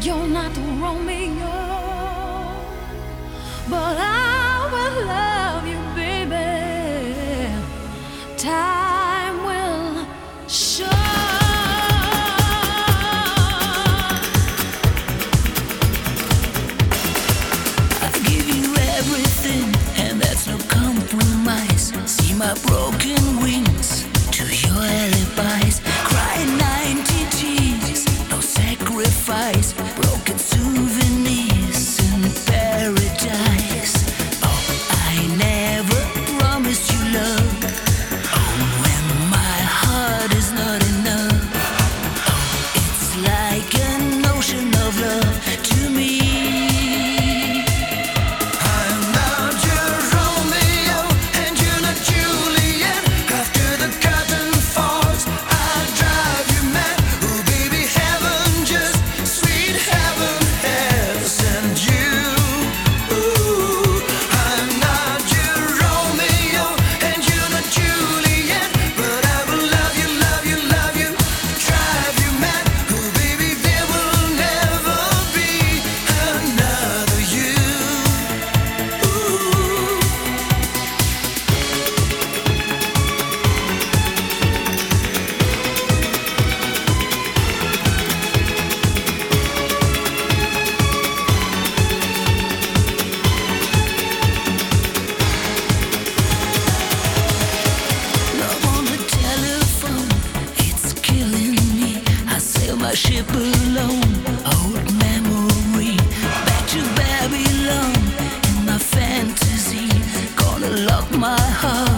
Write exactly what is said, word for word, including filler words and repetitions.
You're not Romeo, but I will love you, baby. Time will show. I give you everything, and that's no compromise. See my broken wings to your alibis. Crying ninety tears, no sacrifice. Broken souvenirs in paradise. Oh, I never promised you love. Oh, when my heart is not enough. Oh, it's like an ocean of love to me. I'm not your Romeo and you're not Juliet. After the curtain falls, I'll drive you mad. Oh, baby, heaven, just sweet heaven has sent you. Ooh, I'm not your Romeo and you're not Juliet, but I will love you, love you, love you, drive you mad. Oh, baby, there will never be another you. Ooh. Love on the telephone, it's killing me. I sail my ship alone, old memory. Back to Babylon in my fantasy. Gonna lock my heart